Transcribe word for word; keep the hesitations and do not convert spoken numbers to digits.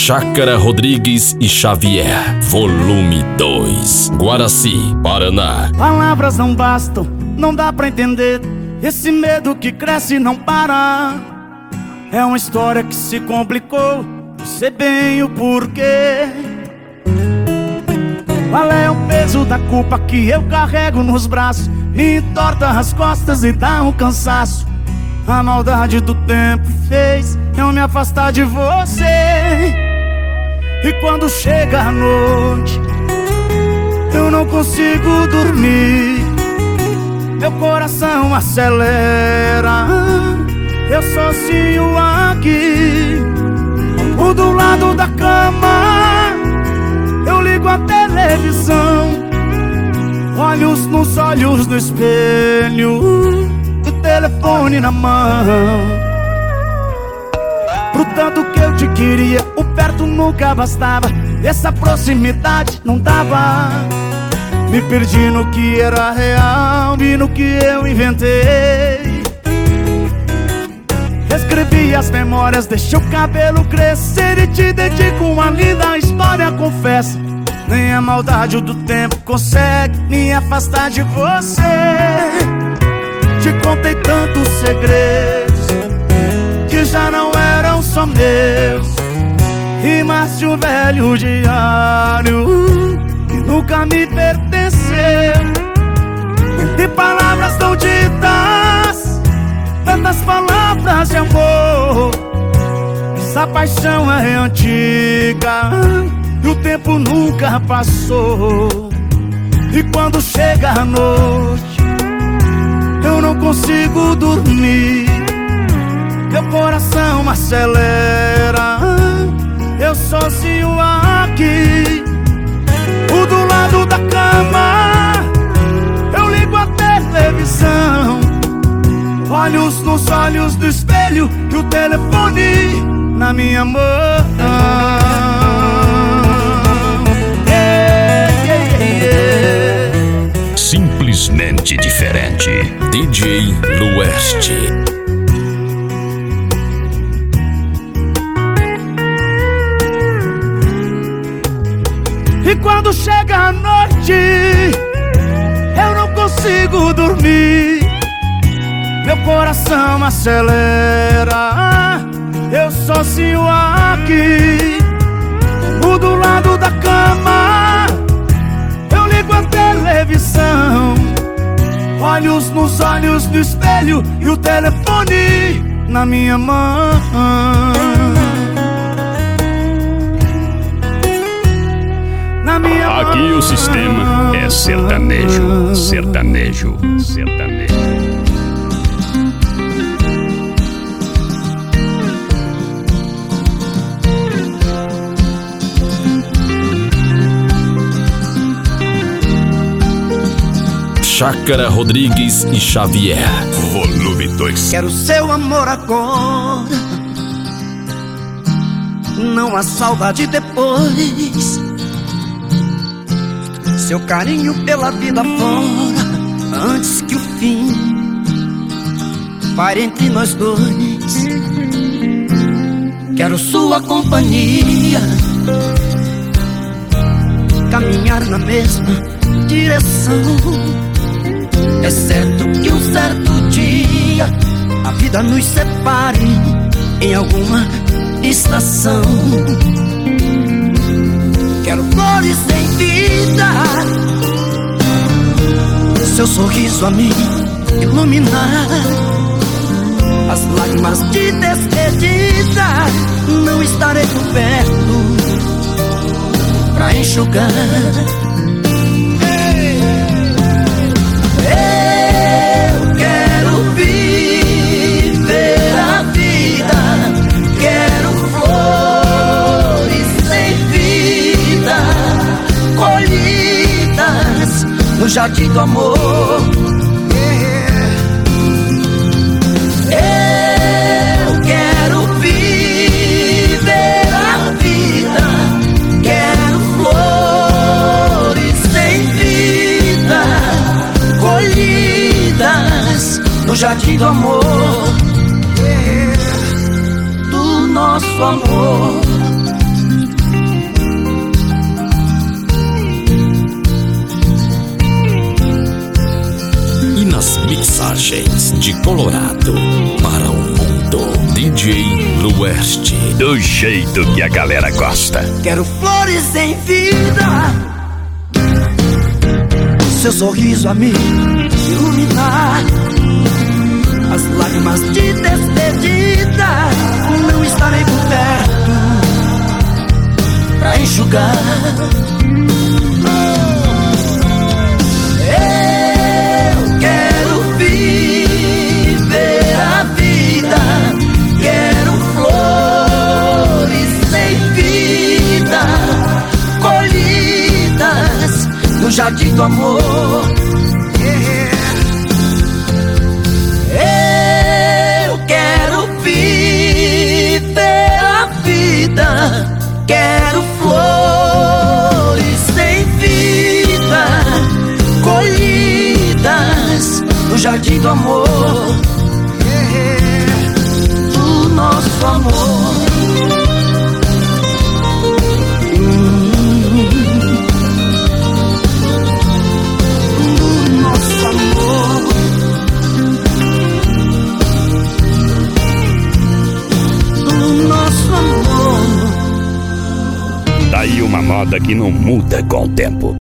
Chácara Rodrigues e Xavier, volume dois, Guaraci, Paraná. Palavras não bastam, não dá pra entender. Esse medo que cresce e não para. É uma história que se complicou, sei bem o porquê. Qual é o peso da culpa que eu carrego nos braços? Me entorta as costas e dá um cansaço. A maldade do tempo fez eu me afastar de você. E quando chega a noite, eu não consigo dormir. Meu coração acelera, eu sozinho aqui. Ou do lado da cama, eu ligo a televisão. Olhos nos olhos no espelho, o telefone na mão. Pro tanto que eu te queria, o perto nunca bastava. Essa proximidade não dava. Me perdi no que era real e no que eu inventei. Escrevi as memórias, deixei o cabelo crescer e te dedico uma linda história, confesso. Nem a maldade do tempo consegue me afastar de você. Te contei tantos segredos que já não eram só meus. Rimas de um velho diário que nunca me pertenceu. Entre palavras não ditas, tantas palavras de amor. Essa paixão é antiga e o tempo nunca passou. E quando chega a noite, eu não consigo dormir. Meu coração acelera, eu sozinho aqui. O do lado da cama, eu ligo a televisão. Olhos nos olhos do espelho e o telefone na minha mão. Yeah, yeah, yeah. Simplesmente diferente. D J Lueste. E quando chega a noite, eu não consigo dormir. Meu coração acelera, eu sozinho aqui. O do lado da cama, eu ligo a televisão. Olhos nos olhos do espelho e o telefone na minha mão. Aqui o sistema é sertanejo, sertanejo, sertanejo. Chácara Rodrigues e Xavier, volume dois. Quero seu amor agora, não há saudade depois. Seu carinho pela vida fora, antes que o fim pare entre nós dois. Quero sua companhia, caminhar na mesma direção. É certo que um certo dia a vida nos separe em alguma estação. Quero flores em vida, seu sorriso a me iluminar. As lágrimas de despedida não estarei por perto pra enxugar. Eu quero viver a vida, quero flores sem vida, colhidas no jardim do amor. Eu quero viver a vida, quero flores sem vida, colhidas no jardim do amor, do nosso amor. Nas mixagens de Colorado para o mundo, D J Lueste. Do jeito que a galera gosta. Quero flores em vida, seu sorriso a me iluminar. As lágrimas de despedida não estarei por perto pra enxugar. Eu quero viver a vida, quero flores sem vida, colhidas no jardim do amor. Eu quero viver a vida, quero flores sem vida, colhidas no jardim do amor, do nosso amor. Do nosso amor. Do nosso amor. Daí uma moda que não muda com o tempo.